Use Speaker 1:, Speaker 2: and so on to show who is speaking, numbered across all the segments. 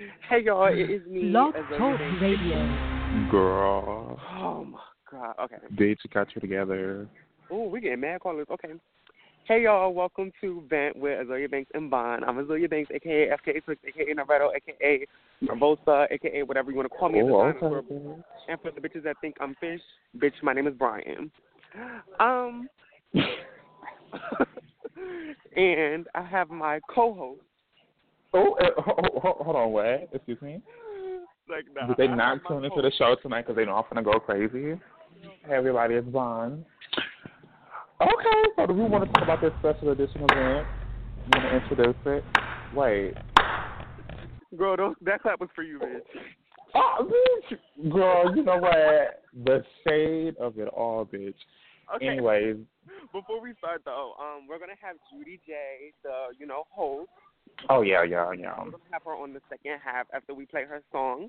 Speaker 1: Hey y'all, it is me,
Speaker 2: Blog
Speaker 1: Azealia
Speaker 2: Talk
Speaker 1: Banks.
Speaker 2: Radio.
Speaker 3: Girl,
Speaker 1: Oh my god. Okay.
Speaker 3: bitch, got you together.
Speaker 1: Oh, we getting mad callers. Okay. Hey y'all, welcome to Vent with Azealia Banks and Bond. I'm Azealia Banks, aka FKA Twix, aka Naruto, aka Nervosa, aka whatever you want to call me at the
Speaker 3: Oh,
Speaker 1: time.
Speaker 3: okay. Bitch.
Speaker 1: And for the bitches that think I'm fish, bitch, my name is Brian. And I have my co-host.
Speaker 3: Oh, hold on, what? Excuse me?
Speaker 1: Like, nah,
Speaker 3: Did they
Speaker 1: I have
Speaker 3: not
Speaker 1: my
Speaker 3: tune into the
Speaker 1: co-host.
Speaker 3: show tonight because they know I'm finna go crazy? Hey, everybody, it's Vaughn. Okay, so do we want to talk about this special edition event? You want to introduce it? Wait.
Speaker 1: Girl, that clap was for you, bitch.
Speaker 3: Oh, bitch! Girl, you know what? The shade of it all, bitch.
Speaker 1: Okay.
Speaker 3: Anyways.
Speaker 1: Before we start, though, we're going to have Judy J, the, host.
Speaker 3: Oh, yeah.
Speaker 1: We're going to have her on the second half after we play her song.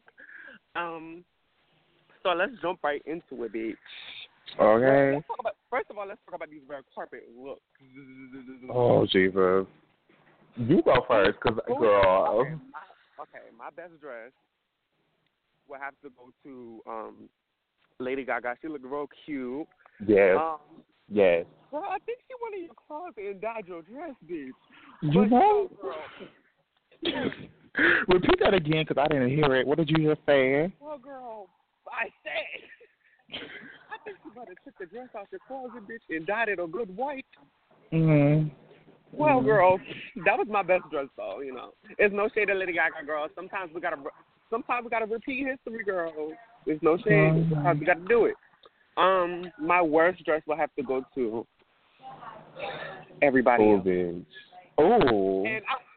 Speaker 1: So let's jump right into it, bitch.
Speaker 3: Okay.
Speaker 1: First of all, let's talk about these red carpet looks.
Speaker 3: Oh, Jesus. You go first, because, girl.
Speaker 1: Okay, my best dress will have to go to Lady Gaga. She looked real cute.
Speaker 3: Yes. Yes.
Speaker 1: Well, I think she went in your closet and dyed your dress, bitch.
Speaker 3: You know?
Speaker 1: Girl.
Speaker 3: Repeat that again, because I didn't hear it. What did you just say?
Speaker 1: Well, girl, I said. I think you better took the dress out your closet, bitch, and dyed it a good white.
Speaker 3: Mm-hmm.
Speaker 1: Well, girl, that was my best dress, though. It's no shade of Lady Gaga, girl. Sometimes we gotta repeat history, girl. There's no shade. Sometimes we gotta do it. My worst dress will have to go to everybody else.
Speaker 3: Bitch. Oh.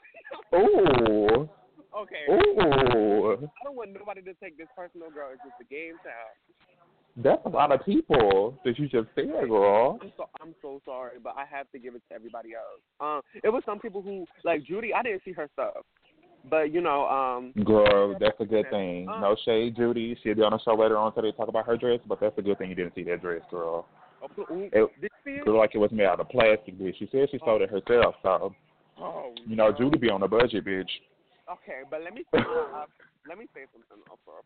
Speaker 3: Oh.
Speaker 1: Okay.
Speaker 3: Oh.
Speaker 1: I don't want nobody to take this personal, girl. It's just a game, child.
Speaker 3: That's a lot of people that you just said, girl.
Speaker 1: I'm so sorry, but I have to give it to everybody else. It was some people who, like Judy, I didn't see her stuff. But,
Speaker 3: Girl, that's a good thing. No shade, Judy. She'll be on the show later on today to talk about her dress, but that's a good thing you didn't see that dress, girl.
Speaker 1: Did you see it?
Speaker 3: Looked like it was made out of plastic, bitch. She said she sold it herself, so, Judy be on the budget, bitch.
Speaker 1: Okay, but let me say something else for her.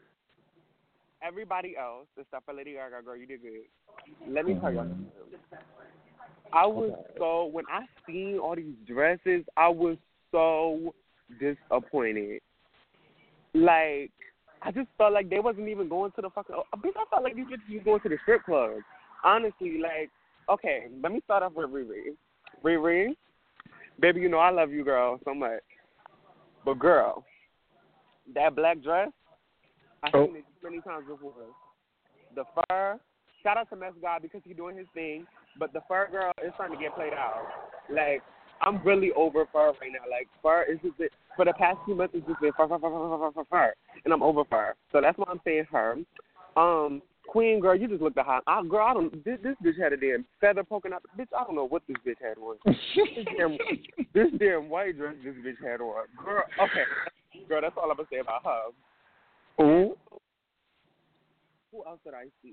Speaker 1: Everybody else, except for Lady Gaga, girl, you did good. Let me tell y'all something. I was when I seen all these dresses, I was so disappointed. Like, I just felt like they wasn't even going to the fucking. Bitch, I felt like these bitches was going to the strip club. Honestly, like, okay, let me start off with Riri. Riri, baby, I love you, girl, so much. But girl, that black dress, I've seen it many times before. The fur, shout out to Mess God because he's doing his thing, but the fur, girl, is starting to get played out. Like, I'm really over fur right now. Like, fur is just for the past 2 months, it's just been fur, and I'm over fur. So that's why I'm saying her. Queen, girl, you just look the hot. Girl, I don't. This bitch had a damn feather poking out. Bitch, I don't know what this bitch had on. this damn white dress this bitch had on. Girl, okay. Girl, that's all I'm gonna say about her.
Speaker 3: Ooh.
Speaker 1: Who else did I see?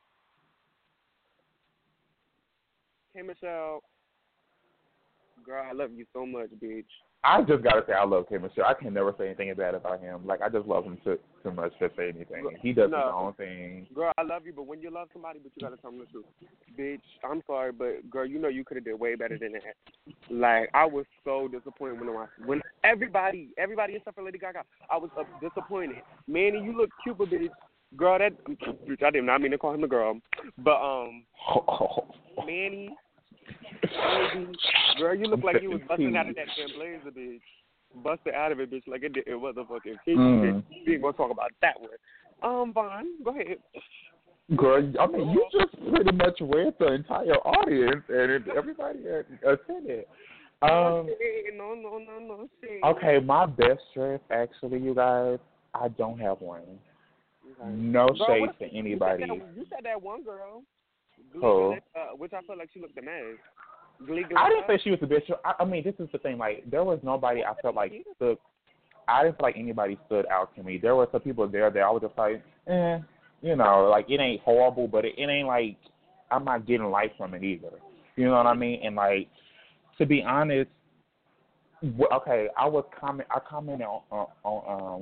Speaker 1: Hey, Michelle. Girl, I love you so much, bitch.
Speaker 3: I just gotta say I love K. Michelle. I can never say anything bad about him. Like, I just love him too much to say anything. He does his own thing.
Speaker 1: Girl, I love you, but when you love somebody, but you gotta tell them the truth. Bitch, I'm sorry, but girl, you could have did way better than that. Like, I was so disappointed when everybody except for Lady Gaga, I was disappointed. Manny, you look cute, but bitch, girl, bitch, I did not mean to call him a girl, but Manny. Baby, girl, you look like you was busting out of that damn blazer, bitch. Busted out of it, bitch, like it was a fucking pig. We ain't gonna talk about that one. Vaughn, go ahead.
Speaker 3: Girl, I mean, you just pretty much read the entire audience, and everybody attended.
Speaker 1: No.
Speaker 3: Okay, my best dress, actually, you guys, I don't have one. Okay. No shade to anybody.
Speaker 1: You said that one girl.
Speaker 3: Who?
Speaker 1: Which I felt like she looked a mess.
Speaker 3: I didn't say she was a bitch. I mean, this is the thing. Like, there was nobody I felt like stood. I didn't feel like anybody stood out to me. There were some people there that I was just like, like, it ain't horrible, but it ain't like I'm not getting life from it either. You know what I mean? And, like, to be honest, okay, I commented on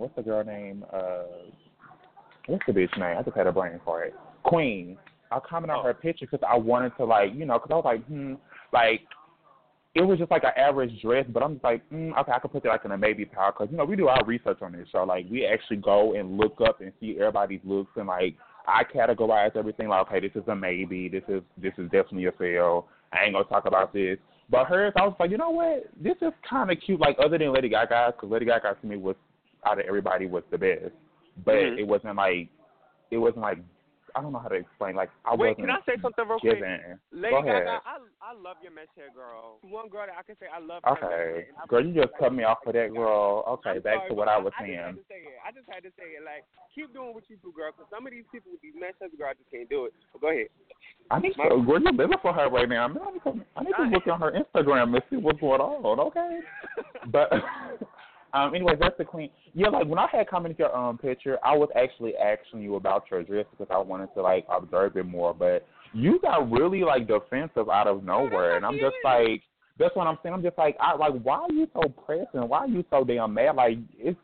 Speaker 3: what's the girl name? What's the bitch name? I just had a brain for it. Queen. I commented on her picture because I wanted to, like, you know, because I was like, like, it was just like an average dress, but I'm just like, okay, I could put that like in a maybe pile because, you know, we do our research on this show. Like, we actually go and look up and see everybody's looks and, like, I categorize everything like, okay, this is a maybe, this is definitely a fail. I ain't going to talk about this. But hers, I was like, you know what? This is kind of cute, like, other than Lady Gaga, because Lady Gaga to me was, out of everybody, was the best. But it wasn't like, I don't know how to explain. Like,
Speaker 1: Wait, can I say something real quick? Lady
Speaker 3: Go ahead.
Speaker 1: Gaga, I love your mesh hair, girl. One girl that I can say I love.
Speaker 3: Okay, girl, you just cut me off for that, girl. Okay, back to what I was saying.
Speaker 1: I just had to say it. Like, keep doing what you do, girl. Because some of these people with these mesh hairs, girl, I just can't do it. But go ahead.
Speaker 3: I need to. Girl, you're living for her right now. I need to look on her Instagram and see what's going on. Okay, but. Anyways, that's the queen. Yeah, like, when I had commented your picture, I was actually asking you about your dress because I wanted to, like, observe it more. But you got really, like, defensive out of nowhere. And I'm just like, that's what I'm saying. I'm just like, why are you so pressing? Why are you so damn mad? Like,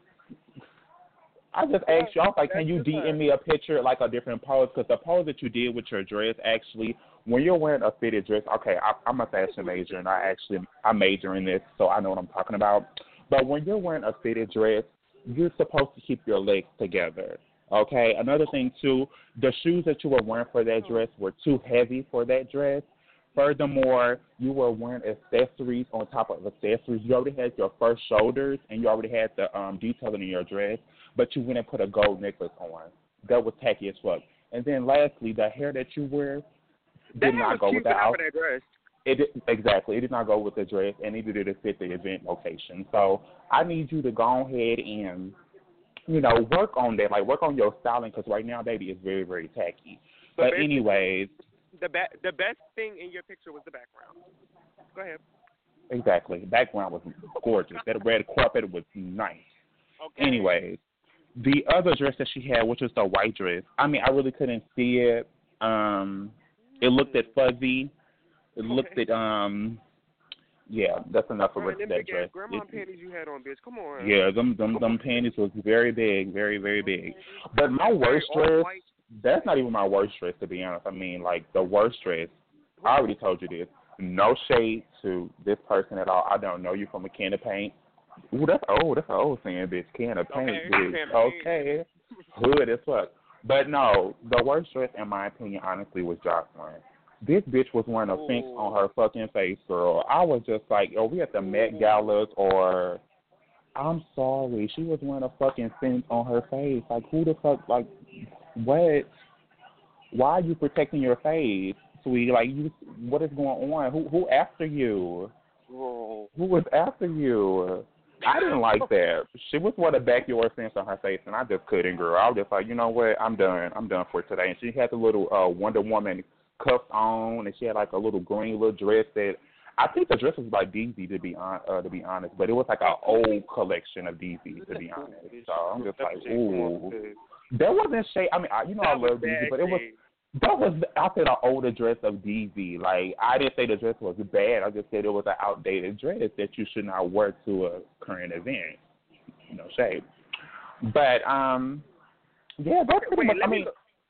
Speaker 3: I just asked you, I was like, can you DM me a picture, like, a different pose? Because the pose that you did with your dress, actually, when you're wearing a fitted dress, okay, I'm a fashion major, and I major in this, so I know what I'm talking about. But when you're wearing a fitted dress, you're supposed to keep your legs together, okay? Another thing, too, the shoes that you were wearing for that dress were too heavy for that dress. Furthermore, you were wearing accessories on top of accessories. You already had your first shoulders, and you already had the detailing in your dress, but you went and put a gold necklace on. That was tacky as fuck. And then lastly, the hair that you wear did not go with the outfit. Exactly. It did not go with the dress, and neither did it fit the event location. So I need you to go ahead and, you know, work on that. Like, work on your styling because right now, baby, it's very, very tacky. But anyways.
Speaker 1: The best thing in your picture was the background. Go ahead.
Speaker 3: Exactly. The background was gorgeous. That red carpet was nice.
Speaker 1: Okay.
Speaker 3: Anyways, the other dress that she had, which was the white dress, I mean, I really couldn't see it. It looked at fuzzy. It looked at, yeah, that's enough of that dress.
Speaker 1: Grandma panties you had on, bitch. Come on.
Speaker 3: Yeah, them panties was very big, very, very big. But my worst dress, that's not even my worst dress, to be honest. I mean, like, the worst dress, I already told you this. No shade to this person at all. I don't know you from a can of paint. Ooh, that's an old saying, bitch. Can of paint, bitch. Okay. Hood as fuck. But no, the worst dress, in my opinion, honestly, was Jocelyn. This bitch was wearing a Sphinx on her fucking face, girl. I was just like, we at the Met Galas or, I'm sorry, she was wearing a fucking Sphinx on her face. Like, who the fuck, like, what? Why are you protecting your face, sweetie? Like, what is going on? Who after you? Who was after you? I didn't like that. She was wearing a backyard Sphinx on her face, and I just couldn't, girl. I was just like, you know what? I'm done. I'm done for today. And she had the little Wonder Woman cuffs on, and she had like a little green little dress that I think the dress was by DZ to be honest, but it was like an old collection of DZ to be honest. So I'm just like, ooh, that wasn't shade. I mean, I love DZ, but I said an older dress of DZ. Like, I didn't say the dress was bad. I just said it was an outdated dress that you should not wear to a current event. No shade. But yeah, that's pretty much. I mean.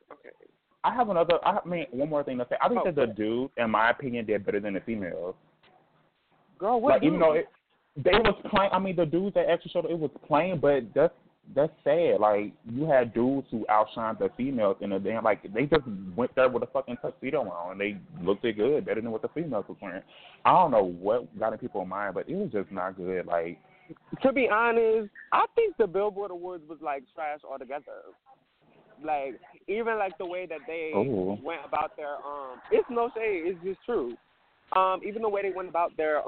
Speaker 3: I have one more thing to say. I think that the dudes, in my opinion, did better than the females.
Speaker 1: Girl, what?
Speaker 3: Like, even though they was plain. I mean, the dudes that actually showed it was plain, but that's sad. Like, you had dudes who outshined the females in a damn, like, they just went there with a fucking tuxedo on, and they looked it good, better than what the females was wearing. I don't know what got in people's mind, but it was just not good. Like,
Speaker 1: to be honest, I think the Billboard Awards was like trash altogether. Like, even like the way that they went about their it's no shade, it's just true. Even the way they went about their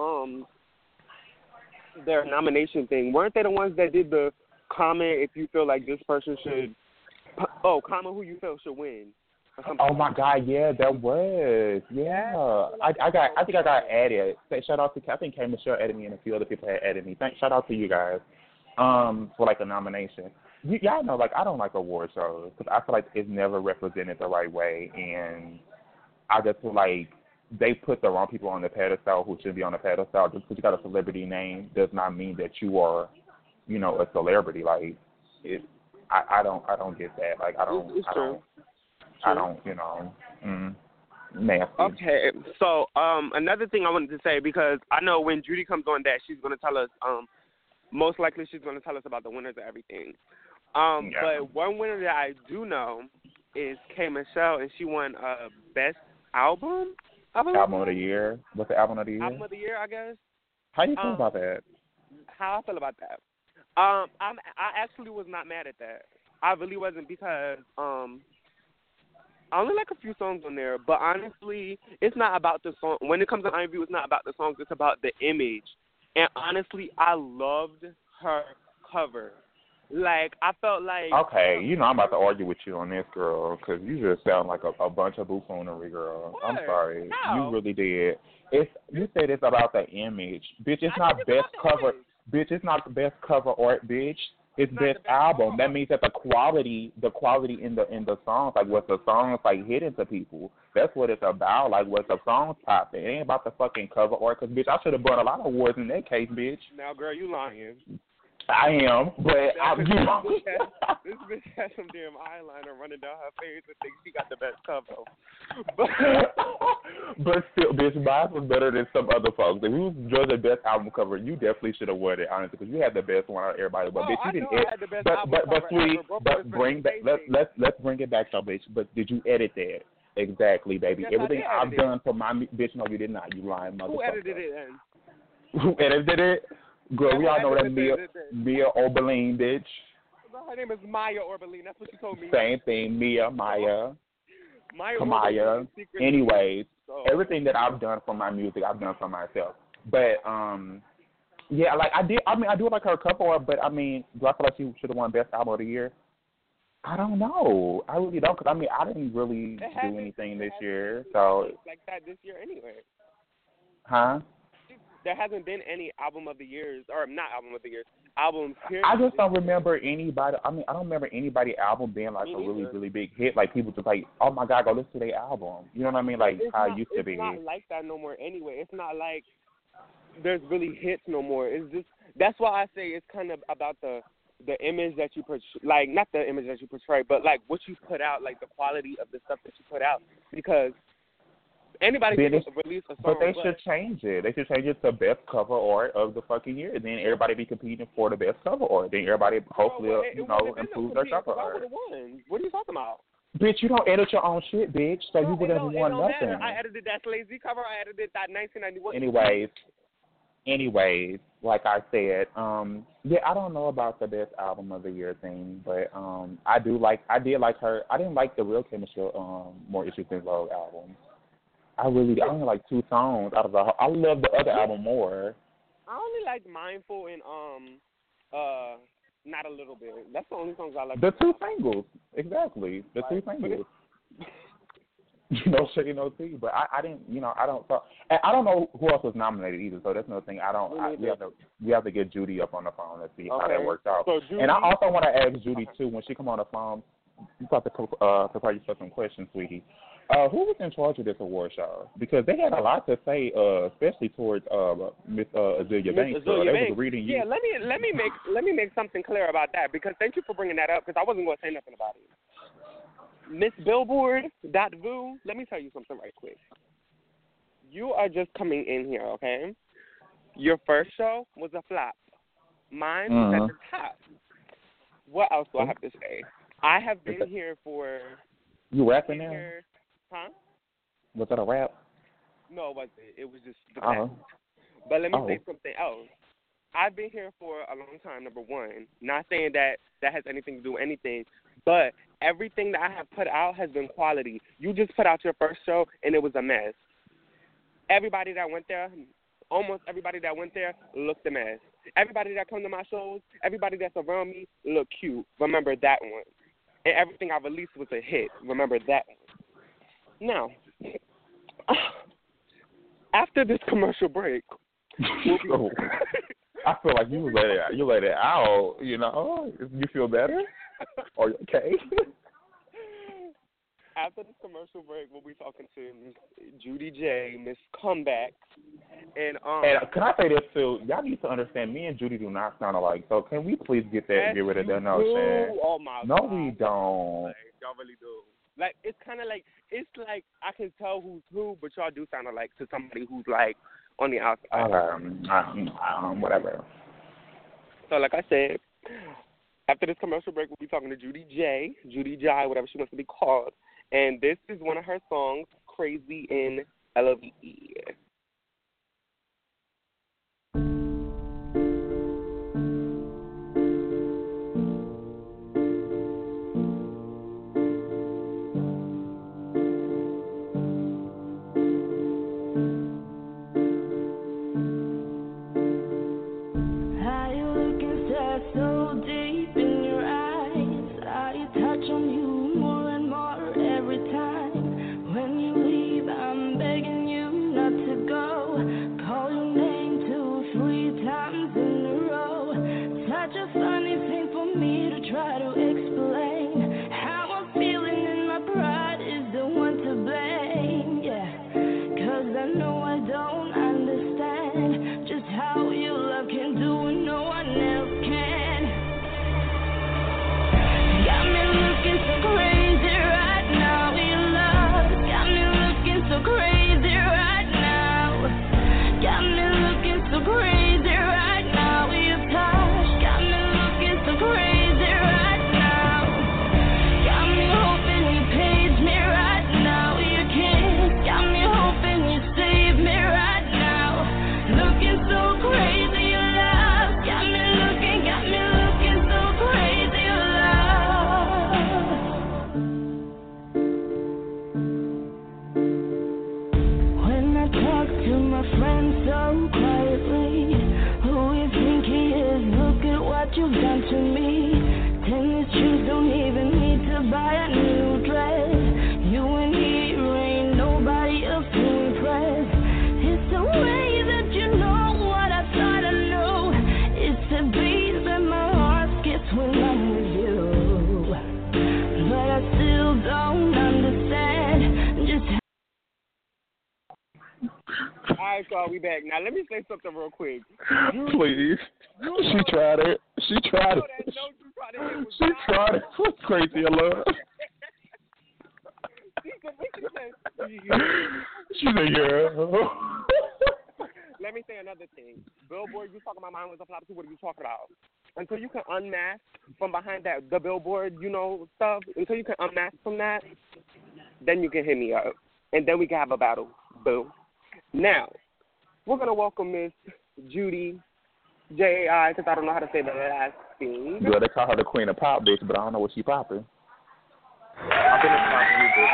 Speaker 1: nomination thing, weren't they the ones that did the comment if you feel like this person should comment who you feel should win?
Speaker 3: Oh my God, yeah, that was. Yeah. I think I got added. Shout out to, I think K. Michelle added me and a few other people had added me. Shout out to you guys for like a nomination. Y'all know, like, I don't like award shows because I feel like it's never represented the right way, and I just feel like they put the wrong people on the pedestal who should be on the pedestal. Just because you got a celebrity name does not mean that you are, you know, a celebrity. Like, I don't get that. Like
Speaker 1: It's true.
Speaker 3: I don't, nasty.
Speaker 1: Okay, so another thing I wanted to say, because I know when Judy comes on that, she's going to tell us, most likely she's going to tell us about the winners of everything. But one winner that I do know is K. Michelle, and she won Best Album, I believe.
Speaker 3: Album of the Year. What's the Album of the Year?
Speaker 1: Album of the Year, I guess.
Speaker 3: How do you feel about that?
Speaker 1: How I feel about that? I actually was not mad at that. I really wasn't, because I only like a few songs on there, but honestly, it's not about the song. When it comes to R&B, it's not about the songs. It's about the image. And honestly, I loved her cover. Like, I felt like...
Speaker 3: Okay, I'm about to argue with you on this, girl, because you just sound like a bunch of buffoonery, girl.
Speaker 1: What?
Speaker 3: I'm sorry.
Speaker 1: How?
Speaker 3: You really did. You said it's about the image. Bitch, it's not best cover. Bitch, it's not the best cover art, bitch. It's best album. That means that the quality in the songs, like what the songs like hitting to people. That's what it's about. Like what the songs popping. It ain't about the fucking cover art. Cause bitch, I should have brought a lot of awards in that case, bitch.
Speaker 1: Now, girl, you lying.
Speaker 3: I am, but
Speaker 1: this bitch has some damn eyeliner running down her face and thinks she got the best cover.
Speaker 3: But still, bitch, mine was better than some other folks. If you was the best album cover, you definitely should have won it, honestly, because you had the best one out of everybody. But bitch, you didn't edit. But sweetie, but bring back. Let's bring it back, though, bitch. But did you edit that? Exactly, baby.
Speaker 1: Yes,
Speaker 3: everything I've done for my bitch. No, you did not. You lying motherfucker.
Speaker 1: Who edited it then?
Speaker 3: Who edited it? Girl, we all know that Mia Oberlin, bitch.
Speaker 1: Her name is Maya Oberlin. That's what she told me.
Speaker 3: Same thing, Maya.
Speaker 1: Kamaya.
Speaker 3: Anyways, everything that I've done for my music, I've done for myself. But yeah, like I do like her cover, but I mean, do I feel like she should have won Best Album of the Year? I don't know. I really don't, because I didn't really do anything this year, so
Speaker 1: like that this year anyway.
Speaker 3: Huh?
Speaker 1: There hasn't been any album of the years, or not album of the years, albums here.
Speaker 3: I just don't remember anybody. I don't remember anybody album being like a really, really big hit. Like people just like, oh my God, go listen to their album. You know what I mean? Like how it used to be.
Speaker 1: It's not like that no more anyway. It's not like there's really hits no more. It's just, that's why I say it's kind of about the image that you portray, like not the image that you portray, but like what you put out, like the quality of the stuff that you put out, because anybody can release a song.
Speaker 3: But they should change it. They should change it to best cover art of the fucking year. And then everybody be competing for the best cover art. Then everybody hopefully, improve their cover art.
Speaker 1: What are you talking about?
Speaker 3: Bitch, you don't edit your own shit, bitch. So you would have won nothing.
Speaker 1: Matter. I edited that Slazy cover. I edited that 1991.
Speaker 3: Anyways, like I said, yeah, I don't know about the best album of the year thing, but I did like her. I didn't like the real K. Michelle More Issues Than Vogue album. I only like 2 songs out of the. I love the other album more.
Speaker 1: I only like Mindful and Not a Little Bit. That's the only songs I like.
Speaker 3: The 2 singles, exactly. The 2 singles. No shade, no tea. But I didn't. I don't. I don't know who else was nominated either. So that's another thing. We have to get Judy up on the phone and see how that works out.
Speaker 1: So Judy,
Speaker 3: and I also want to ask Judy too, when she come on the phone. You have to prepare yourself some questions, sweetie. Who was in charge of this award show? Because they had a lot to say, especially towards Miss Azealia Banks. They was reading you.
Speaker 1: Yeah, let me make something clear about that, because thank you for bringing that up, because I wasn't going to say nothing about it. Miss Billboard.vu, let me tell you something right quick. You are just coming in here, okay? Your first show was a flop. Mine was at the top. What else do I have to say? I have been here for...
Speaker 3: You rapping now?
Speaker 1: Huh?
Speaker 3: Was that a rap?
Speaker 1: No, it wasn't. It was just the fact. But let me say something else. I've been here for a long time, number one. Not saying that has anything to do with anything, but everything that I have put out has been quality. You just put out your first show, and it was a mess. Everybody that went there, almost everybody that went there, looked a mess. Everybody that come to my shows, everybody that's around me, look cute. Remember that one. And everything I released was a hit. Remember that one. Now, after this commercial break,
Speaker 3: I feel like you let it out. You feel better? Are you okay?
Speaker 1: After this commercial break, we'll be talking to Miss Judy J, Miss Comeback, and
Speaker 3: can I say this too? Y'all need to understand. Me and Judy do not sound alike. So can we please get rid of that notion?
Speaker 1: Oh my
Speaker 3: no,
Speaker 1: God.
Speaker 3: we don't.
Speaker 1: Like, y'all really do. Like it's kind of like I can tell who's who, but y'all do sound alike to somebody who's like on the outside.
Speaker 3: Whatever.
Speaker 1: So like I said, after this commercial break, we'll be talking to Judy J, whatever she wants to be called. And this is one of her songs, Crazy in LOVE. All right, so we back. Now, let me say something real quick.
Speaker 3: Please. She tried it. She tried it. She tried it. Crazy in love. She's a girl.
Speaker 1: Let me say another thing. Billboard, you talking about mine was a flop too. What are you talking about? Until you can unmask from behind the billboard, stuff, until you can unmask from that, then you can hit me up. And then we can have a battle. Boo. Now, we're going to welcome Miss Judy J.A.I., because I don't know how to say the last thing.
Speaker 3: Yeah, they call her the queen of pop, bitch, but I don't know what she popping.
Speaker 2: I'm going to pop you, bitch.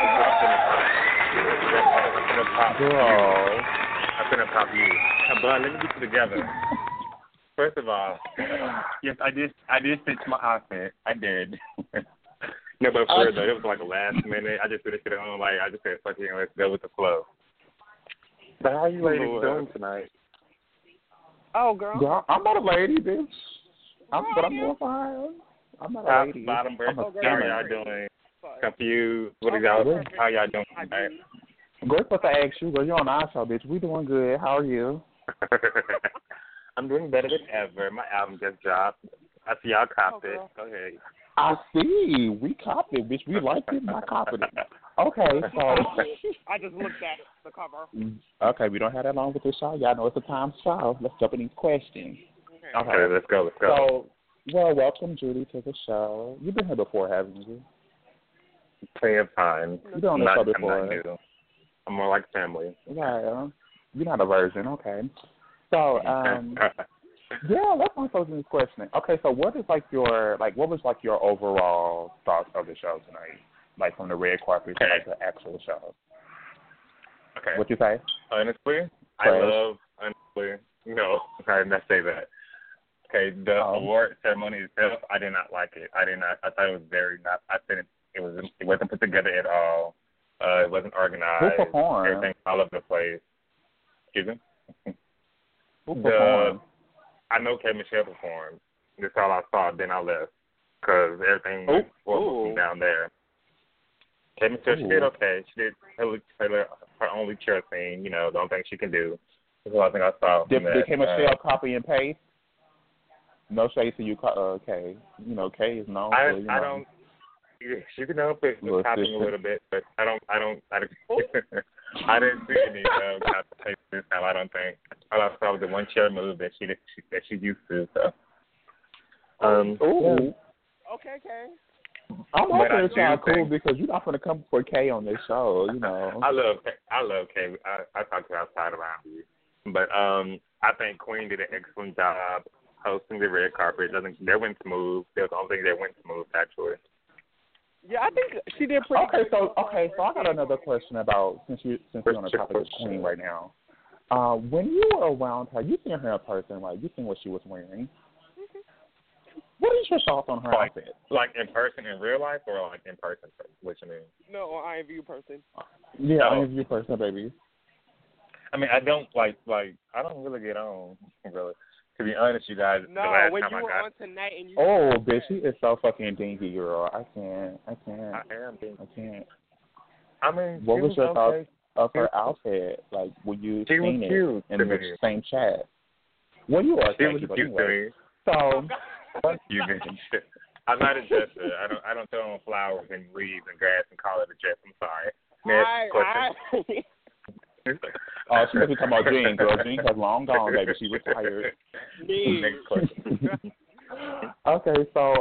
Speaker 2: I'm going to pop you. I'm going to pop you. But let me get you together. First of all, yes, I did fix my outfit. I did. No, but for real, though, it was like last minute. I just threw this shit on. Like, I just said, fuck it, let's go with the flow. But how are you ladies doing tonight?
Speaker 1: Oh, girl.
Speaker 3: I'm not a lady, bitch. I'm doing fine. I'm not a lady.
Speaker 2: Bottom bird. How are y'all doing? Confused? How y'all doing tonight?
Speaker 3: We're supposed to ask you, you're on our show, bitch. We doing good. How are you?
Speaker 2: I'm doing better than ever. My album just dropped. I see y'all copped it. Go ahead.
Speaker 3: I see. We copped it, bitch. We liked it, not copied it. Okay, so
Speaker 1: I just looked at the cover.
Speaker 3: Okay, we don't have that long with this show. Y'all know it's a time show. Let's jump in these questions.
Speaker 2: Okay, let's go.
Speaker 3: So, welcome, Judy, to the show. You've been here before, haven't you?
Speaker 2: Plenty of times.
Speaker 3: You've been on the show before.
Speaker 2: I'm not new. I'm more like family.
Speaker 3: Right. You're not a virgin, okay. So, yeah, let's answer this question. Okay, so what was your overall thoughts of the show tonight? Like from the red carpet to like the actual show.
Speaker 2: Okay.
Speaker 3: What you say?
Speaker 2: Honestly, I did not say that. Okay, the award ceremony itself, I did not like it. I thought it was it wasn't put together at all. It wasn't organized.
Speaker 3: Who performed?
Speaker 2: Everything all over the place. Excuse me?
Speaker 3: Who performed?
Speaker 2: I know K. Michelle performed. That's all I saw. Then I left because everything was down there. K Michelle, she did okay. She did her only chair thing. You know, the only thing she can do. That's the only thing I saw.
Speaker 3: Did K Michelle copy and paste? No shade to you, K. You know, K is known for, you know.
Speaker 2: I don't. She can help it with copying a little bit, but I didn't see any copy paste this time. I don't think. All I saw was the one chair move that she used to. So.
Speaker 3: Ooh.
Speaker 1: Okay, K.
Speaker 3: I'm hoping it's not cool because you're not going to come for K on this show, you know.
Speaker 2: I love K. I talk to her outside around you. But I think Queen did an excellent job hosting the red carpet. They went smooth. That was the only thing that went smooth, actually.
Speaker 1: Yeah, I think she did pretty good.
Speaker 3: So I got another question about, since you're on the topic of Queen right now. When you were around her, you seen her in person, right? You seen what she was wearing. What is your thoughts on her outfit?
Speaker 2: Like in person in real life or like in person? What you mean?
Speaker 1: No, on IMView person.
Speaker 3: Yeah, IMView person, baby.
Speaker 2: I mean, I don't I don't really get on, really. To be honest, you guys,
Speaker 1: no,
Speaker 2: the last
Speaker 1: when
Speaker 2: time
Speaker 1: you
Speaker 2: I
Speaker 1: were
Speaker 2: got...
Speaker 1: on tonight and you...
Speaker 3: Oh, bitch, she is so fucking dingy, girl. I can't.
Speaker 2: I am dingy.
Speaker 3: I can't.
Speaker 2: I mean,
Speaker 3: what was your thoughts of her outfit? Like, were you seeing it in the same chat? Well, you are.
Speaker 2: She was cute to me.
Speaker 3: So...
Speaker 2: You mentioned shit. I'm not a dresser. I don't throw on flowers and leaves and grass and call it a dress. I'm sorry. Next question.
Speaker 3: Oh, she must be talking about Jean, girl. Jean has long gone, baby. She retired.
Speaker 2: Next question.
Speaker 3: Okay, so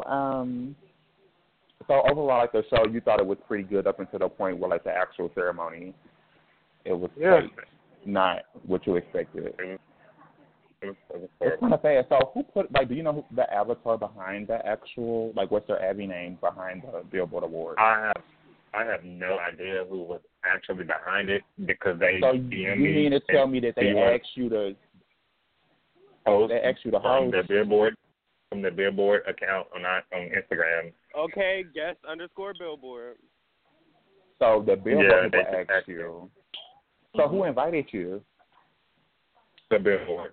Speaker 3: overall, like the show, you thought it was pretty good up until the point where, like, the actual ceremony, it was like, not what you expected. It's kind of fast. So who put, like, do you know who the avatar behind the actual, like, what's their Abby name behind the Billboard Award?
Speaker 2: I have no idea who was actually behind it because they.
Speaker 3: So you mean to tell me that they asked you to host? They asked you to host
Speaker 2: from the Billboard account on Instagram.
Speaker 1: Okay, guest_Billboard.
Speaker 3: So the Billboard people asked you. So who invited you?
Speaker 2: The Billboard.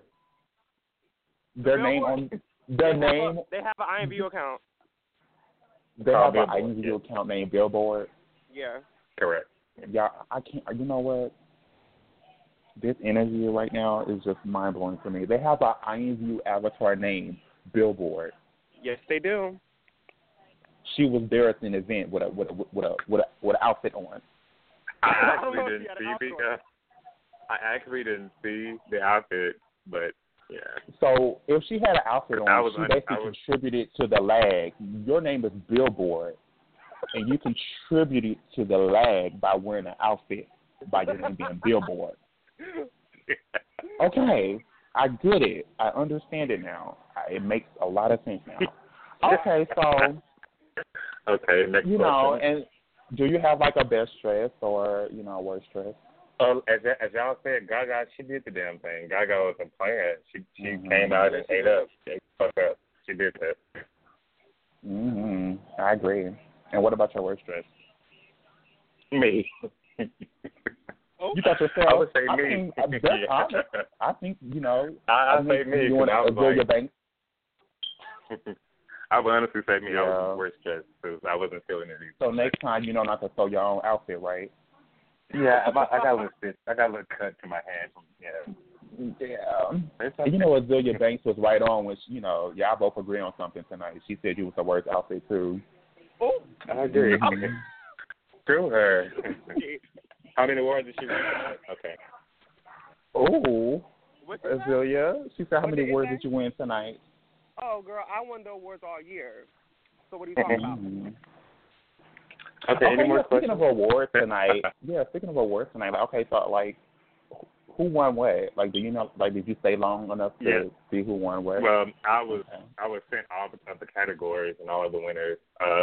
Speaker 3: Their name on their name.
Speaker 1: They have an IMView account.
Speaker 3: They have an IMView account named Billboard.
Speaker 1: Yeah.
Speaker 2: Correct.
Speaker 3: Yeah, I can't. You know what? This interview right now is just mind blowing for me. They have an IMView avatar named Billboard.
Speaker 1: Yes, they do.
Speaker 3: She was there at an event with an outfit on.
Speaker 2: I actually didn't see the outfit, but yeah.
Speaker 3: So if she had an outfit on, she basically contributed to the lag. Your name is Billboard, and you contributed to the lag by wearing an outfit by your name being Billboard. Okay, I get it. I understand it now. It makes a lot of sense now. Okay, so
Speaker 2: okay, next
Speaker 3: you know, and do you have like a best dress or worst dress?
Speaker 2: As y'all said, Gaga, she did the damn thing. Gaga was a player. She came out and ate up. She fucked up. She did that.
Speaker 3: I agree. And what about your worst dress?
Speaker 2: Me.
Speaker 3: You thought yourself?
Speaker 2: I would say me.
Speaker 3: I think
Speaker 2: I say me.
Speaker 3: You want Azealia Banks?
Speaker 2: I would honestly say me. I was the worst dressed because I wasn't feeling it either.
Speaker 3: So next time, you know not to sew your own outfit, right?
Speaker 2: Yeah, I got a little stitch. I got a little cut to my hand.
Speaker 3: Yeah. You know, Azealia Banks was right on when y'all both agree on something tonight. She said you was the worst outfit too.
Speaker 1: Oh,
Speaker 2: I agree. Screw her. How many awards did she win? Okay.
Speaker 3: Oh, Azealia. She said, how many awards did you win tonight?
Speaker 1: Oh, girl, I won the awards all year. So what are you talking about?
Speaker 2: Okay, any more questions?
Speaker 3: Speaking of awards tonight, okay, so, like, who won what? Like, do you know, like, did you stay long enough to see who won what?
Speaker 2: Well, I was sent all of the categories and all of the winners.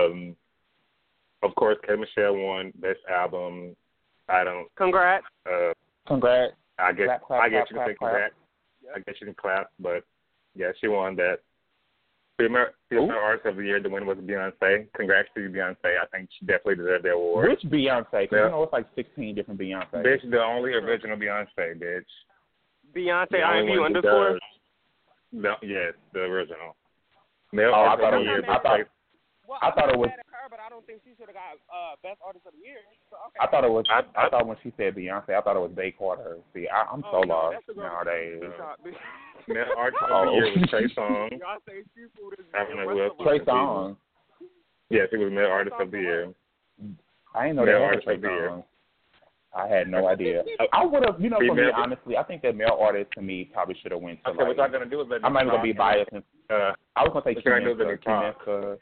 Speaker 2: Of course, K Michelle won Best Album.
Speaker 1: Congrats.
Speaker 3: Congrats.
Speaker 2: I guess
Speaker 3: clap,
Speaker 2: you can say congrats. Yep. I guess you can clap, but yeah, she won that. Female Artist of the Year, the winner was Beyonce. Congrats to you, Beyonce. I think she definitely deserved the award.
Speaker 3: Which Beyonce? Because it's like 16 different Beyonce.
Speaker 2: Bitch, the only original Beyonce, bitch.
Speaker 1: Beyonce IMView_.
Speaker 2: No, yes, the original.
Speaker 3: I thought it was.
Speaker 1: don't think she should have got Best Artist of the Year. So, okay.
Speaker 3: I thought it was. I thought when she said Beyonce, I thought it was Bay Carter. See, I'm so lost nowadays.
Speaker 2: Male Artist of the Year was Trey Songz. I don't know who else.
Speaker 3: Trey Songz.
Speaker 2: Yes, he was Male Artist of the Year.
Speaker 3: I didn't know that was Trey Songz. I had no idea. I would have, for me, honestly, I think that male artist to me probably should have went to.
Speaker 2: Okay, what y'all gonna do is
Speaker 3: I'm not even gonna be biased. I was gonna say Kimenka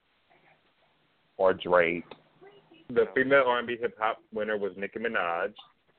Speaker 3: or Drake.
Speaker 2: The female R&B hip hop winner was Nicki Minaj.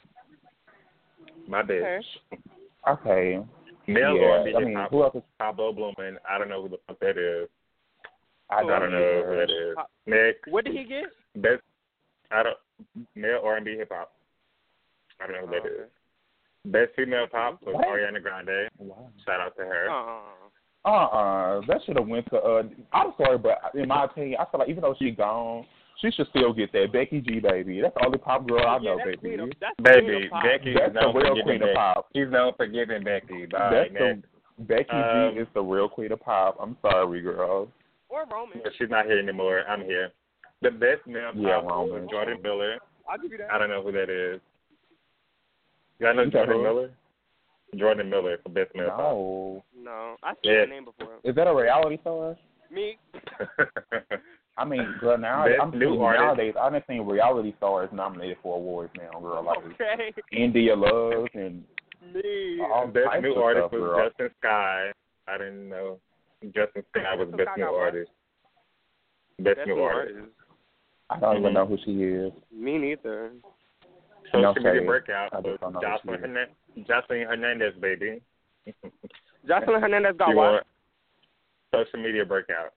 Speaker 2: My bitch.
Speaker 3: Okay.
Speaker 2: Male R&B hip hop.
Speaker 3: Who else is
Speaker 2: Pablo Blumen. I don't know who the fuck that is.
Speaker 3: I don't know
Speaker 2: who that is. Next.
Speaker 1: What did he get?
Speaker 2: Best. Male R&B hip hop. I don't know who that is. Best female pop was Ariana Grande. Wow. Shout out to her.
Speaker 3: That should have went to. I'm sorry, but in my opinion, I feel like even though she gone, she should still get that. Becky G, baby. That's the only pop girl I know, baby.
Speaker 2: Baby, Becky
Speaker 3: is
Speaker 2: known
Speaker 3: the real
Speaker 2: for
Speaker 3: queen of pop.
Speaker 2: She's known for giving Becky.
Speaker 3: Becky G is the real queen of pop. I'm sorry, girl.
Speaker 1: Or Roman.
Speaker 2: But she's not here anymore. I'm here. The best male pop
Speaker 3: Roman.
Speaker 2: was Jordan Miller.
Speaker 1: I'll give you that.
Speaker 2: I don't know who that is. Y'all know Jordan Miller? Jordan Miller for best male pop.
Speaker 1: No. I've seen the name before.
Speaker 3: Is that a reality star?
Speaker 1: Me.
Speaker 3: I mean, girl, nowadays I done seen reality stars nominated for awards now, girl. Like India Love and all
Speaker 2: best new artist
Speaker 3: stuff,
Speaker 2: was Justin Sky. I didn't know Justin Sky was best new artist. Best new artist.
Speaker 3: I don't even know who she is.
Speaker 1: Me neither.
Speaker 2: Social media breakout was Jocelyn Hernandez, baby.
Speaker 1: Jocelyn Hernandez got what?
Speaker 2: Social media breakout.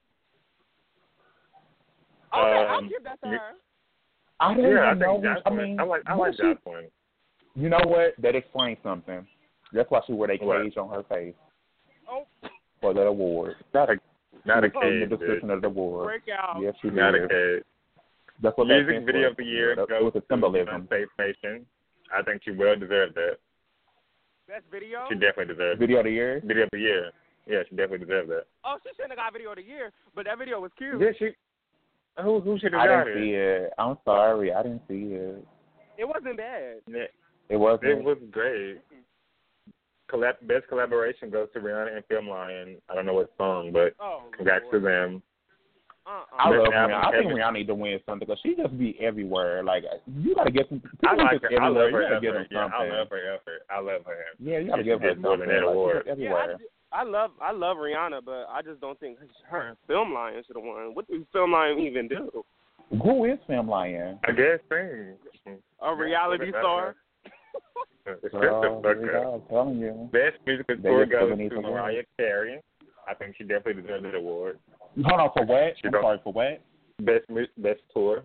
Speaker 1: Okay, I'll give that to her.
Speaker 3: I didn't even know.
Speaker 2: I like Jocelyn.
Speaker 3: You know what? That explains something. That's why she wore that cage on her face.
Speaker 1: Oh.
Speaker 3: For that award.
Speaker 2: Not a cage.
Speaker 3: In the description of the award.
Speaker 1: Breakout.
Speaker 3: Yes, she did.
Speaker 2: Not a cage.
Speaker 3: That's what
Speaker 2: Music video of the year goes
Speaker 3: to symbolism.
Speaker 2: Safe Nation. I think she well deserved that.
Speaker 1: Best video?
Speaker 2: She definitely deserved it.
Speaker 3: Video of the year?
Speaker 2: Video of the year. Yeah, she definitely deserved that.
Speaker 1: Oh, she shouldn't have got video of the year, but that video was cute.
Speaker 2: Yeah, who should have got it?
Speaker 3: I didn't see it. I'm sorry, I didn't see it.
Speaker 1: It wasn't bad.
Speaker 2: Yeah.
Speaker 3: It wasn't.
Speaker 2: It was great. Best collaboration goes to Rihanna and Film Lion. I don't know what song, but congrats to them.
Speaker 3: I love Rihanna. I think Rihanna need to win something because she just be everywhere. Like, you got to get some.
Speaker 2: I like her. I love her effort.
Speaker 3: I
Speaker 2: love her effort. I love her.
Speaker 3: Yeah, you got to give her
Speaker 2: more than that award.
Speaker 3: Everywhere.
Speaker 1: I love Rihanna, but I just don't think her and Film Lion should have won. What does Film Lion even do?
Speaker 3: Who is Film Lion?
Speaker 2: I guess sing.
Speaker 1: A reality star.
Speaker 3: Girl, I'm telling you.
Speaker 2: Best musical tour goes to Mariah Carey. I think she definitely deserves the award.
Speaker 3: Hold on, for what? I'm sorry, for what?
Speaker 2: Best tour.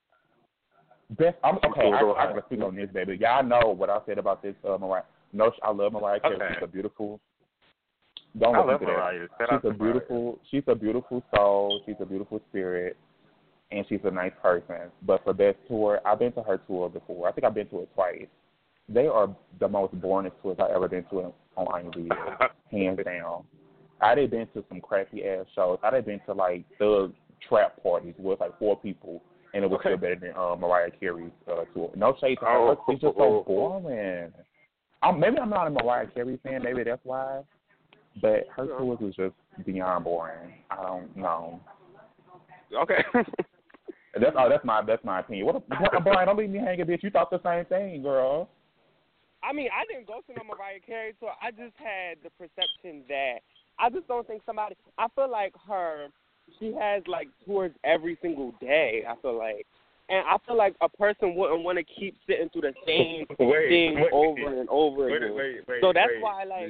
Speaker 3: Okay, I gotta speak on this, baby. Y'all know what I said about this Mariah. No, I love Mariah Carey.
Speaker 2: Okay.
Speaker 3: She's a beautiful. Don't listen to that. She's a beautiful soul. She's a beautiful spirit, and she's a nice person. But for best tour, I've been to her tour before. I think I've been to it twice. They are the most boringest tours I've ever been to on IMDb, hands down. I done been to some crappy ass shows. I done been to like thug trap parties where it's like 4 people, and it was still better than Mariah Carey's tour. No shade to her. It's just so boring. Maybe I'm not a Mariah Carey fan. Maybe that's why. But her tours was just beyond boring. I don't know.
Speaker 1: Okay.
Speaker 3: That's my opinion. What Brian? Don't leave me hanging, bitch. You thought the same thing, girl.
Speaker 1: I mean, I didn't go to no Mariah Carey tour. I just had the perception that I just don't think I feel like she has like tours every single day, I feel like. And I feel like a person wouldn't want to keep sitting through the same thing over and over again.
Speaker 2: Wait,
Speaker 1: so that's why, like,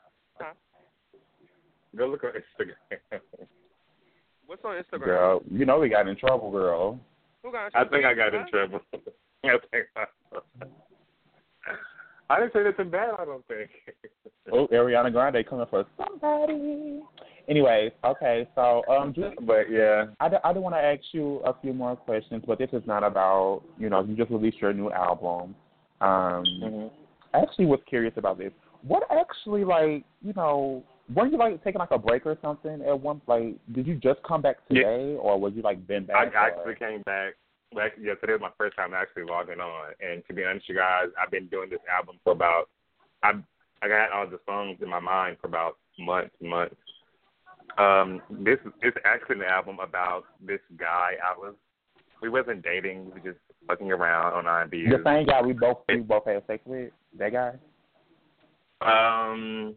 Speaker 2: Go look on Instagram.
Speaker 1: What's on Instagram?
Speaker 3: Girl, you know we got in trouble, girl.
Speaker 1: Who got in
Speaker 2: I
Speaker 1: trouble?
Speaker 2: think I got in trouble. I didn't say nothing bad, I don't think.
Speaker 3: Ariana Grande coming for somebody. Anyways, okay, so
Speaker 2: but yeah,
Speaker 3: I do want to ask you a few more questions, but this is not about you just released your new album. I actually was curious about this. What actually weren't you like taking like a break or something at one? Like, did you just come back today, or was you like been back?
Speaker 2: I actually came back. Like, yeah, today was my first time actually logging on. And to be honest, you guys, I've been doing this album for about. I got all the songs in my mind for about months. This is actually an album about this guy. We wasn't dating. We were just fucking around on R&B.
Speaker 3: The same guy we both had sex with. That guy.
Speaker 2: I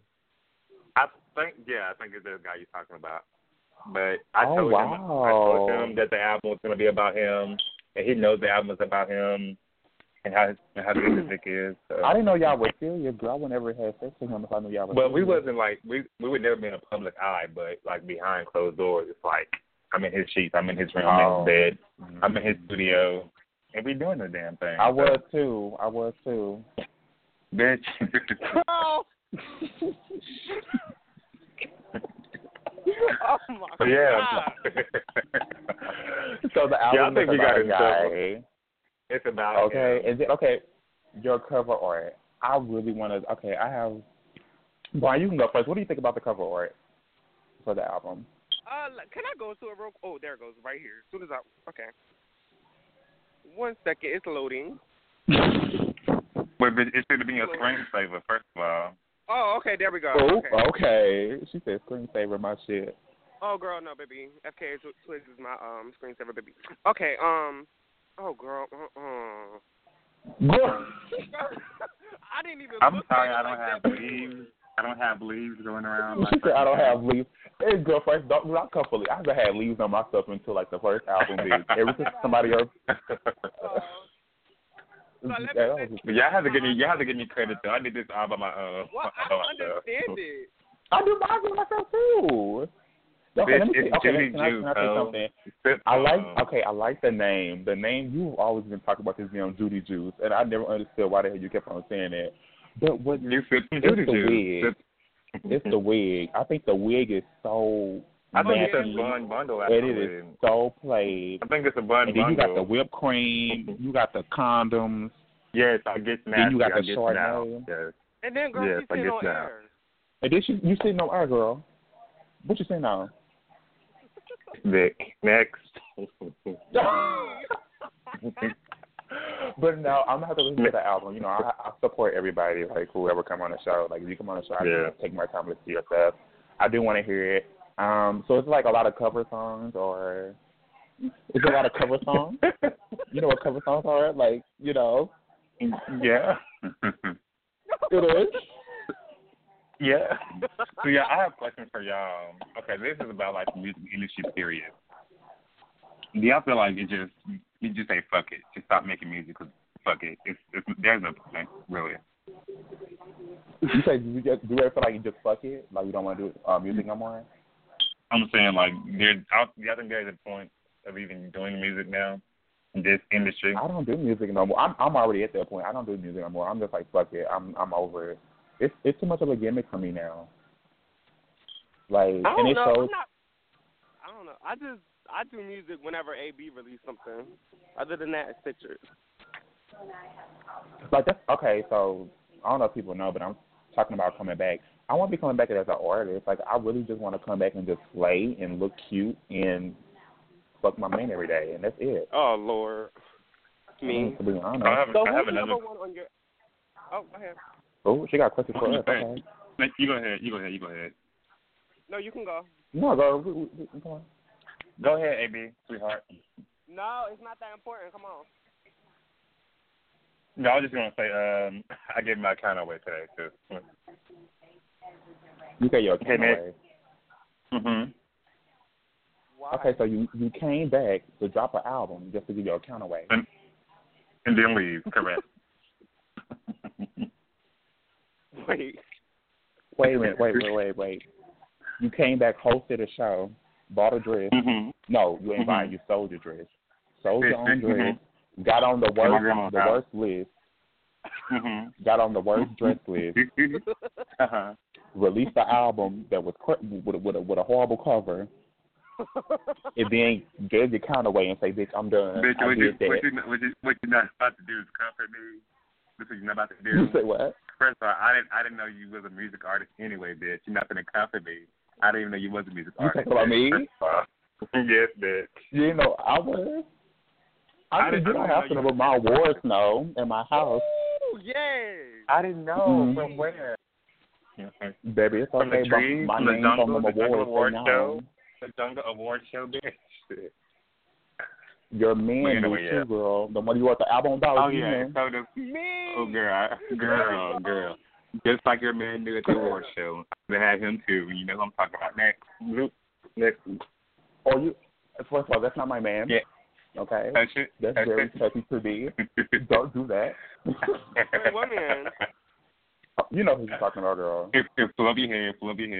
Speaker 2: think it's the guy you're talking about. But I told him that the album was gonna be about him, and he knows the album is about him, and how the music is. So.
Speaker 3: I didn't know y'all were serious, girl. I would never have sex with him if I knew y'all were.
Speaker 2: Well, we wasn't like we would never be in a public eye, but like behind closed doors, it's like I'm in his sheets, I'm in his room, I'm in his bed, I'm in his studio, and we doing the damn thing.
Speaker 3: I was too.
Speaker 2: Bitch.
Speaker 1: Oh. Oh my God.
Speaker 3: So the album
Speaker 2: I think
Speaker 3: is
Speaker 2: you got
Speaker 3: about
Speaker 2: it.
Speaker 3: a guy.
Speaker 2: It's about
Speaker 3: okay. Is it okay? Your cover art. I really want to. Okay, I have. Brian, you can go first. What do you think about the cover art for the album?
Speaker 1: Can I go to it real? Oh, there it goes, right here. As soon as okay. 1 second, it's loading.
Speaker 2: Well, it should be a screensaver, first of all.
Speaker 1: Oh, okay, there we go.
Speaker 3: Oh, okay. She said screensaver, my shit.
Speaker 1: Oh, girl, no, baby. FKA Twigs is my screensaver, baby. Okay, oh, girl, I didn't even.
Speaker 2: I'm sorry, I don't have leaves. I don't have leaves going around.
Speaker 3: She said I don't have leaves. Hey, girl, first, don't come fully. I haven't had leaves on my stuff until like the first album did. Ever since somebody else.
Speaker 2: Y'all have to give me credit though. I did this all by my own.
Speaker 1: Well, I understand it.
Speaker 3: I do mine by myself too. Okay, let me see. Okay, can I say something? I like the name. The name, you've always been talking about this damn Judy Juice, and I never understood why the hell you kept on saying that. But what?
Speaker 2: You said
Speaker 3: Judy Juice. It's the wig. I think the wig is so.
Speaker 2: I think it's a bun bundle.
Speaker 3: And it is so played.
Speaker 2: I think it's a bun
Speaker 3: and then
Speaker 2: bundle.
Speaker 3: You got the whipped cream. You got the condoms.
Speaker 2: Yes, I get now.
Speaker 3: Then you got the short nail.
Speaker 2: Yes.
Speaker 1: And then, girl,
Speaker 2: yes,
Speaker 1: you sitting on air.
Speaker 3: And then you sitting on air, girl. What you saying now?
Speaker 2: Vic, next.
Speaker 3: But no, I'm gonna have to listen to the album. You know, I support everybody, like whoever come on the show. Like if you come on the show, I can take my time to listen to your stuff. I do want to hear it. So it's like a lot of cover songs, or it's a lot of cover songs. You know what cover songs are? Like, you know.
Speaker 2: Yeah.
Speaker 3: It is.
Speaker 2: Yeah. So yeah, I have questions for y'all. Okay, this is about like the music industry period. Do y'all feel like you just say fuck it, just stop making music? Cause fuck it, there's no point really.
Speaker 3: You say do you ever feel like you just fuck it, like you don't want to do music no more?
Speaker 2: I'm saying like I think there's a point of even doing music now in this industry.
Speaker 3: I don't do music no more. I'm already at that point. I don't do music no more. I'm just like fuck it. I'm over it. It's too much of a gimmick for me now. Like,
Speaker 1: I don't
Speaker 3: and it
Speaker 1: know.
Speaker 3: shows.
Speaker 1: I don't know. I do music whenever AB releases something. Other than that, it's pictures.
Speaker 3: Like that's okay. So I don't know if people know, but I'm talking about coming back. I want to be coming back as an artist. Like I really just want to come back and just play and look cute and fuck my man every day, and that's it.
Speaker 1: Oh Lord, me.
Speaker 3: To be honest.
Speaker 2: I have another
Speaker 1: one on your. Oh, go ahead.
Speaker 3: Oh, she got a question for us. Okay.
Speaker 2: You go ahead. You go ahead.
Speaker 1: No, you can go.
Speaker 3: No, go. Come on.
Speaker 2: Go ahead, AB, sweetheart.
Speaker 1: No, it's not that important. Come on.
Speaker 2: No, I was just gonna say, I gave my account away today too.
Speaker 3: You gave your account away.
Speaker 2: Mhm.
Speaker 1: Why?
Speaker 3: Okay, so you came back to drop an album just to give your account away.
Speaker 2: And then leave, correct.
Speaker 1: Wait.
Speaker 3: Wait a minute. Wait. You came back, hosted a show, bought a dress.
Speaker 2: Mm-hmm.
Speaker 3: No, you ain't buying. You sold your dress. Sold your own dress. Got on the worst list.
Speaker 2: Mm-hmm.
Speaker 3: Got on the worst dress list.
Speaker 2: Uh-huh.
Speaker 3: Released the album that was with a horrible cover. And then gave your account away and say, "Bitch, I'm done."
Speaker 2: Bitch,
Speaker 3: I did that.
Speaker 2: what you're not about to do is comfort me. This is what you're about to do.
Speaker 3: You say what?
Speaker 2: First of all, I didn't know you was a music artist anyway, bitch. You're not gonna come for me. I didn't even know you was a music
Speaker 3: You
Speaker 2: artist.
Speaker 3: talking about me?
Speaker 2: Yes, bitch.
Speaker 3: You didn't know I was? I mean, you don't have to know my awards, no, in my house.
Speaker 1: Oh, yay!
Speaker 2: I didn't know. From where?
Speaker 3: Baby, it's
Speaker 2: From
Speaker 3: okay.
Speaker 2: the trees,
Speaker 3: my
Speaker 2: from the
Speaker 3: name
Speaker 2: jungle,
Speaker 3: from
Speaker 2: the jungle award
Speaker 3: right
Speaker 2: show. The jungle award show, bitch.
Speaker 3: Your man knew too, girl. The one you want the album about.
Speaker 2: Oh, yeah. So girl. Just like your man knew at the award show. They had him, too. You know who I'm talking about. Next.
Speaker 3: Oh, you. First of all, that's not my man.
Speaker 2: Yeah.
Speaker 3: Okay.
Speaker 2: Touch it.
Speaker 3: That's very touchy to me. Don't do that.
Speaker 1: Wait, what man?
Speaker 3: You know who you're talking about, girl.
Speaker 2: Pull up your head.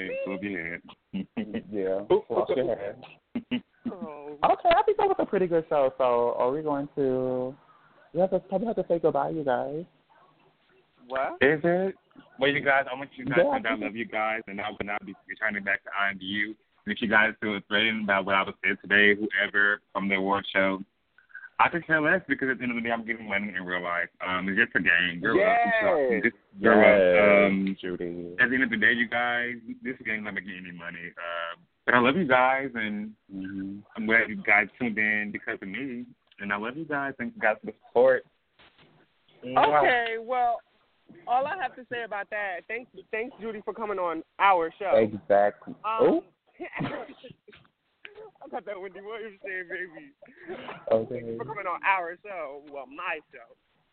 Speaker 3: Yeah. Wash your head.
Speaker 1: Oh.
Speaker 3: Okay, I think that was a pretty good show. So, are we going to? We probably have to say goodbye, you guys.
Speaker 1: What?
Speaker 2: Is it? Well, you guys, I want you guys to know I love you guys, and I will not be returning back to IMDU. And if you guys feel threatened about what I was saying today, whoever from the award show, I could care less because at the end of the day, I'm getting money in real life. It's just a game. Grow up. Just grow up.
Speaker 3: Judy.
Speaker 2: At the end of the day, you guys, this game's not making any money. But I love you guys, and I'm glad you guys tuned in because of me. And I love you guys. Thank you guys for the support.
Speaker 1: Okay, well, all I have to say about that, thanks, Judy, for coming on our show.
Speaker 3: Exactly.
Speaker 1: I got that Wendy Williams saying, baby.
Speaker 3: Okay.
Speaker 1: Thank you for coming on our show. Well, my show.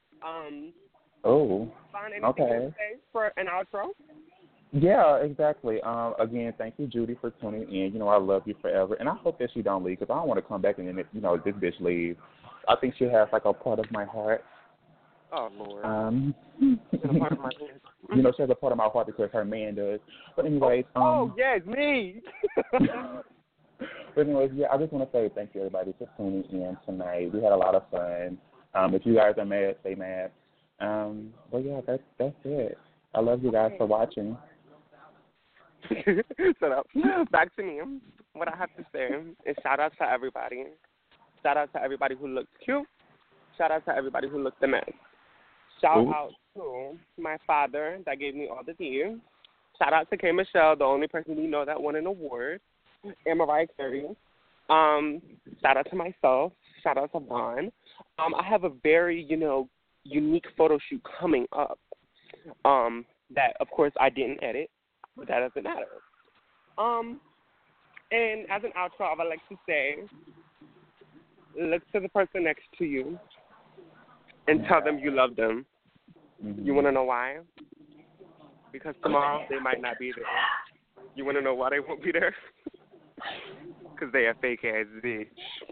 Speaker 1: Find anything to say for an outro?
Speaker 3: Yeah, exactly. Again, thank you, Judy, for tuning in. You know, I love you forever. And I hope that she don't leave because I don't want to come back and then, this bitch leave. I think she has, like, a part of my heart.
Speaker 1: Oh, Lord.
Speaker 3: A part of my heart. You know, she has a part of my heart because her man does. But anyways,
Speaker 1: yes, me.
Speaker 3: But anyways, yeah, I just want to say thank you, everybody, for tuning in tonight. We had a lot of fun. If you guys are mad, stay mad. But yeah, that's it. I love you guys for watching.
Speaker 1: Shut up. Back to me. What I have to say is shout out to everybody. Shout out to everybody who looks cute. Shout out to everybody who looked the mess. Shout out to my father that gave me all the tea. Shout out to K. Michelle, the only person we know that won an award. And Mariah Carey. Shout out to myself. Shout out to Vaughn. I have a very, unique photo shoot coming up that, of course, I didn't edit, but that doesn't matter. And as an outro, I would like to say, look to the person next to you and tell them you love them. You want to know why? Because tomorrow they might not be there. You want to know why they won't be there? Because they a fake-ass bitch.